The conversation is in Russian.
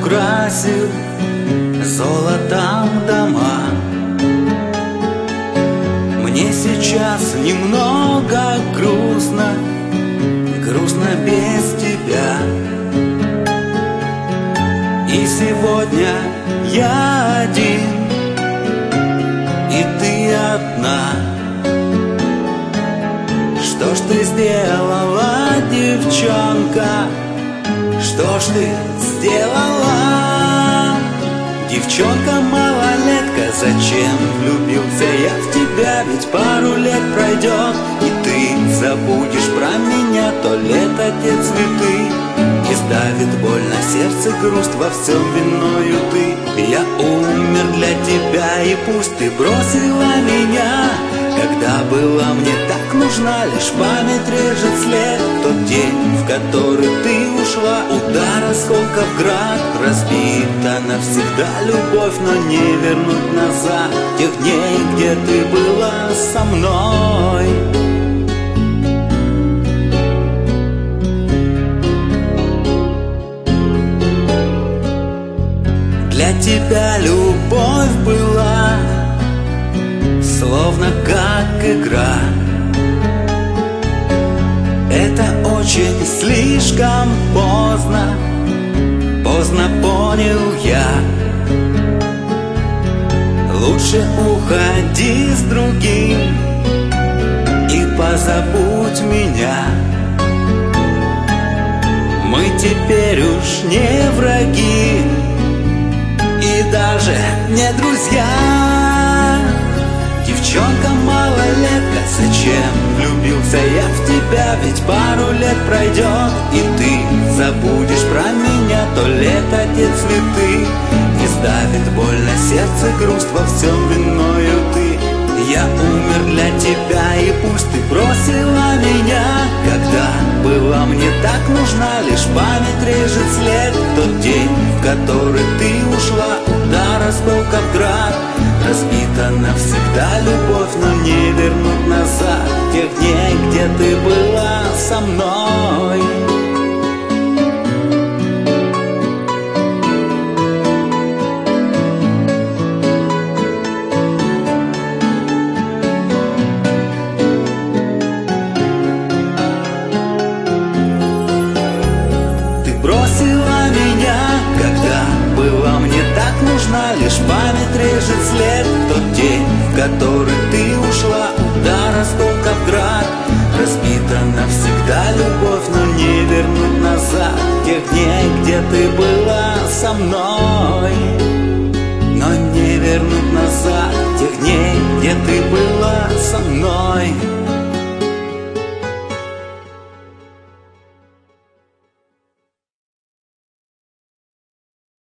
украсил золотом дома. Мне сейчас немного грустно, грустно без тебя. И сегодня я один, и ты одна. Что ж ты сделала, девчонка? Что ж ты сделала? Девчонка, малолетка, зачем влюбился я в тебя? Ведь пару лет пройдет, и ты забудешь про меня. То лето, те цветы, и сдавит боль на сердце, грусть во всем виною ты. Я умер для тебя, и пусть ты бросила меня. Когда была мне так нужна, лишь память режет след. Тот день, в который ты ушла, удар осколков град. Разбита навсегда любовь, но не вернуть назад тех дней, где ты была со мной. Для тебя любовь была словно как игра. Это очень слишком поздно, поздно понял я. Лучше уходи с другим и позабудь меня. Мы теперь уж не враги и даже не друзья. Девчонка, малолетка, зачем влюбился я в тебя? Ведь пару лет пройдет, и ты забудешь про меня. То лето, те цветы, и сдавит боль на сердце, грусть во всем виною ты. Я умер для тебя, и пусть ты бросила меня. Когда была мне так нужна, лишь память режет след. Тот день, в который ты ушла, удар осколков град. Разбита навсегда любовь, но не вернуть назад тех дней, где ты была со мной. Ты бросила меня, когда была мне так нужна, лишь память режет след. Тот день, в который ты ушла, удар осколков град. Разбита навсегда любовь, но не вернуть назад тех дней, где ты была со мной.